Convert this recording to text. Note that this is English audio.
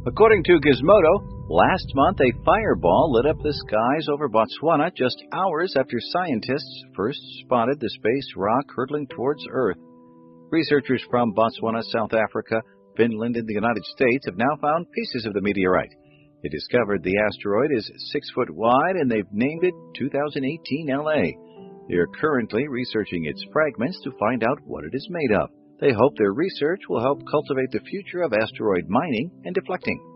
According to Gizmodo, last month a fireball lit up the skies over Botswana just hours after scientists first spotted the space rock hurtling towards Earth. Researchers from Botswana, South Africa, Finland, and the United States have now found pieces of the meteorite. They discovered the asteroid is 6 foot wide and they've named it 2018 LA. They are currently researching its fragments to find out what it is made of. They hope their research will help cultivate the future of asteroid mining and deflecting.